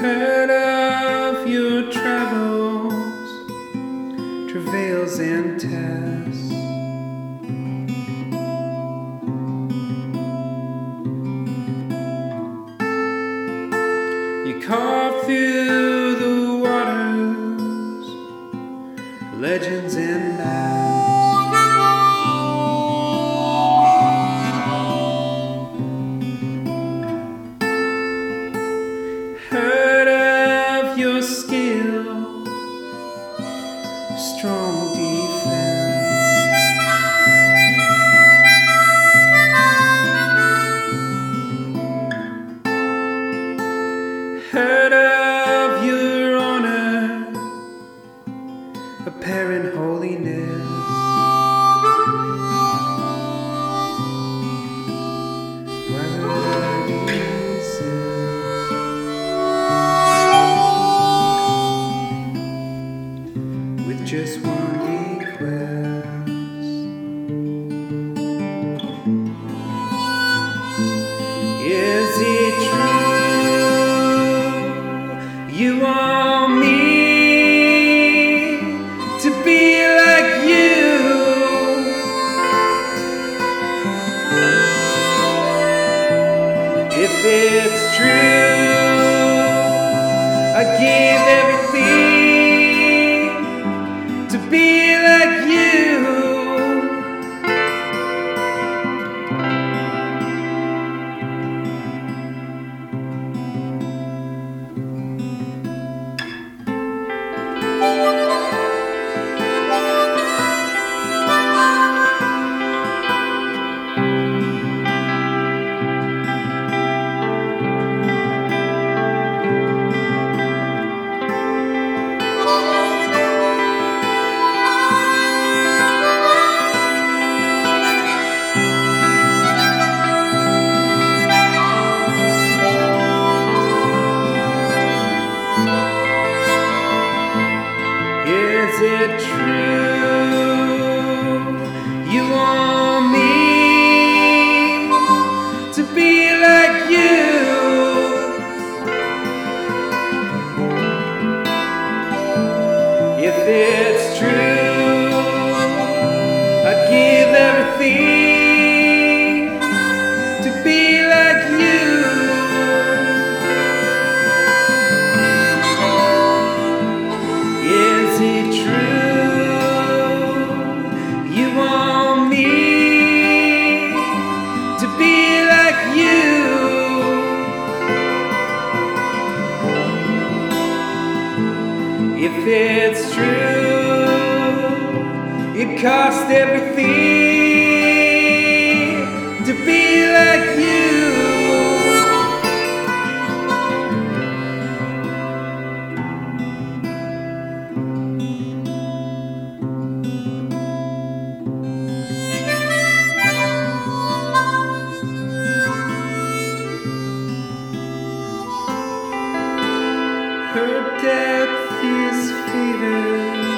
Heard of your travels, travails and tests. You carved through the waters, legends and maps. Heard of your skill, strong defense. Heard of your honor, apparent holiness. Why would I resist? With just one request. Is it true you want me to be like you? If it's true, I give everything to be like you. Is it true you want me to be like you? If it's true, I give everything to be like you. Is it true you want me to be like you? If it's true, it cost everything to be like you. Her depth is fever.